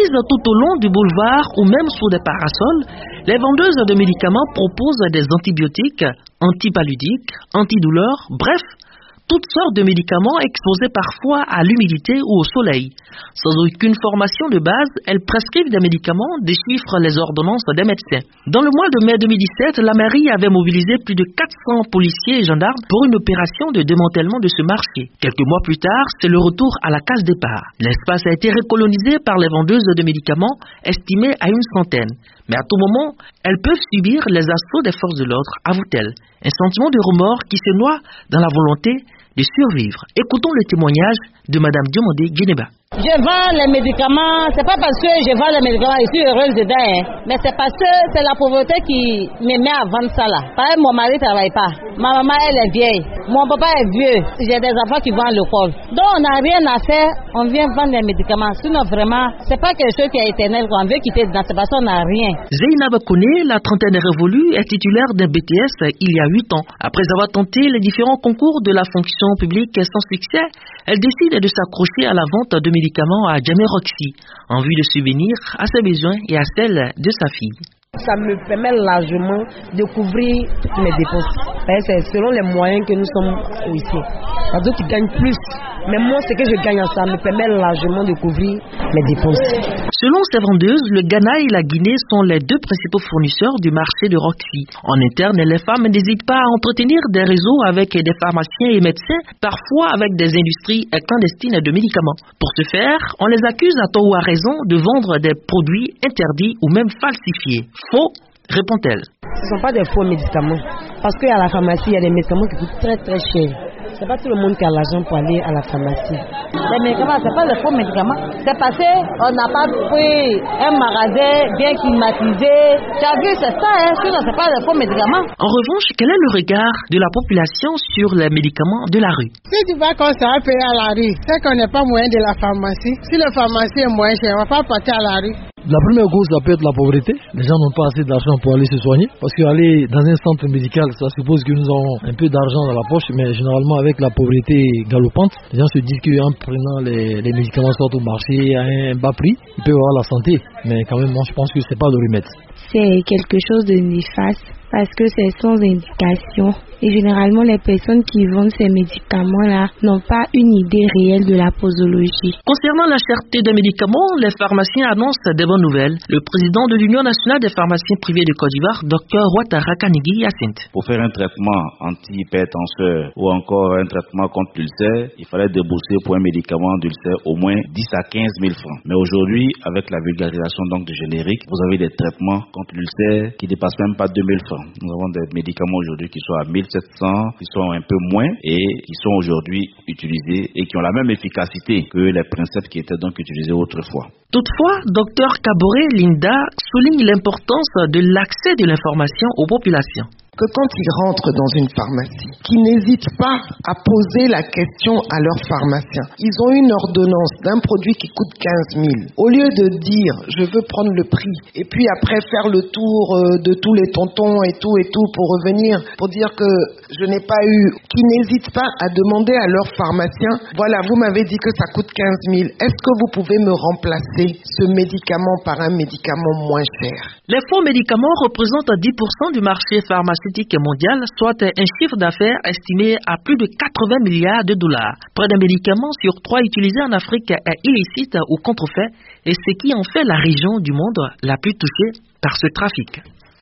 Assises tout au long du boulevard ou même sous des parasols, les vendeuses de médicaments proposent des antibiotiques, antipaludiques, antidouleurs, bref, toutes sortes de médicaments exposés parfois à l'humidité ou au soleil. Sans aucune formation de base, elles prescrivent des médicaments, déchiffrent les ordonnances des médecins. Dans le mois de mai 2017, la mairie avait mobilisé plus de 400 policiers et gendarmes pour une opération de démantèlement de ce marché. Quelques mois plus tard, c'est le retour à la case départ. L'espace a été recolonisé par les vendeuses de médicaments, estimées à une centaine. Mais à tout moment, elles peuvent subir les assauts des forces de l'ordre, avoue-t-elle. Un sentiment de remords qui se noie dans la volonté de survivre. Écoutons le témoignage de Madame Diomondé Guineba. Je vends les médicaments, c'est pas parce que je vends les médicaments, je suis heureuse dedans, mais c'est parce que c'est la pauvreté qui me met à vendre ça là. Pareil, mon mari travaille pas, ma maman elle est vieille, mon papa est vieux, j'ai des enfants qui vont à l'école. Donc on n'a rien à faire, on vient vendre les médicaments. Sinon vraiment, c'est pas quelque chose qui est éternel, qu'on veut quitter dedans, c'est parce qu'on n'a rien. Zeynab Kone, la trentaine révolue, est titulaire d'un BTS il y a 8 ans. Après avoir tenté les différents concours de la fonction publique sans succès, elle décide de s'accrocher à la vente de médicaments à Djamé Roxy, en vue de subvenir à ses besoins et à celles de sa fille. Ça me permet largement de couvrir toutes mes dépenses. C'est selon les moyens que nous sommes ici. Il y a d'autres qui gagnent plus. Mais moi, ce que je gagne en ça me permet largement de couvrir mes dépenses. Selon ces vendeuses, le Ghana et la Guinée sont les deux principaux fournisseurs du marché de Roxy. En interne, les femmes n'hésitent pas à entretenir des réseaux avec des pharmaciens et médecins, parfois avec des industries clandestines de médicaments. Pour ce faire, on les accuse à tort ou à raison de vendre des produits interdits ou même falsifiés. Faux, répond-elle. Ce ne sont pas des faux médicaments. Parce qu'à la pharmacie, il y a des médicaments qui coûtent très très cher. C'est pas tout le monde qui a l'argent pour aller à la pharmacie. Les médicaments, c'est pas des faux médicaments. C'est parce qu'on n'a pas pris un magasin bien climatisé. Tu as vu, c'est ça, sinon c'est pas des faux médicaments. En revanche, quel est le regard de la population sur les médicaments de la rue? Si tu vas comme ça payer à la rue, c'est qu'on n'est pas moyen de la pharmacie. Si la pharmacie est moins cher, on ne va pas partir à la rue. La première cause, ça peut être la pauvreté. Les gens n'ont pas assez d'argent pour aller se soigner. Parce qu'aller dans un centre médical, ça suppose que nous avons un peu d'argent dans la poche. Mais généralement, avec la pauvreté galopante, les gens se disent qu'en prenant les médicaments sortent au marché à un bas prix, ils peuvent avoir la santé. Mais quand même, moi, je pense que c'est pas le remède. C'est quelque chose de néfaste parce que c'est sans indication. Et généralement, les personnes qui vendent ces médicaments-là n'ont pas une idée réelle de la posologie. Concernant la cherté des médicaments, les pharmaciens annoncent des bonnes nouvelles. Le président de l'Union nationale des pharmaciens privés de Côte d'Ivoire, Dr Ouattara Kanigui Hyacinthe. Pour faire un traitement anti-hypertenseur ou encore un traitement contre l'ulcère, il fallait débourser pour un médicament d'ulcère au moins 10 à 15 000 francs. Mais aujourd'hui, avec la vulgarisation donc du générique, vous avez des traitements contre l'ulcère qui ne dépassent même pas 2 000 francs. Nous avons des médicaments aujourd'hui qui sont à 1 700, qui sont un peu moins et qui sont aujourd'hui utilisés et qui ont la même efficacité que les principes qui étaient donc utilisés autrefois. Toutefois, Dr Kabore Linda souligne l'importance de l'accès de l'information aux populations. Que quand ils rentrent dans une pharmacie, qu'ils n'hésitent pas à poser la question à leur pharmacien. Ils ont une ordonnance d'un produit qui coûte 15 000. Au lieu de dire « je veux prendre le prix » et puis après faire le tour de tous les tontons et tout pour revenir, pour dire que je n'ai pas eu, qu'ils n'hésitent pas à demander à leur pharmacien « voilà, vous m'avez dit que ça coûte 15 000. Est-ce que vous pouvez me remplacer ce médicament par un médicament moins cher ?» Les faux médicaments représentent 10% du marché pharmaceutique mondial, soit un chiffre d'affaires estimé à plus de 80 milliards de dollars. Près d'un médicament sur 3 utilisé en Afrique est illicite ou contrefait, et ce qui en fait la région du monde la plus touchée par ce trafic.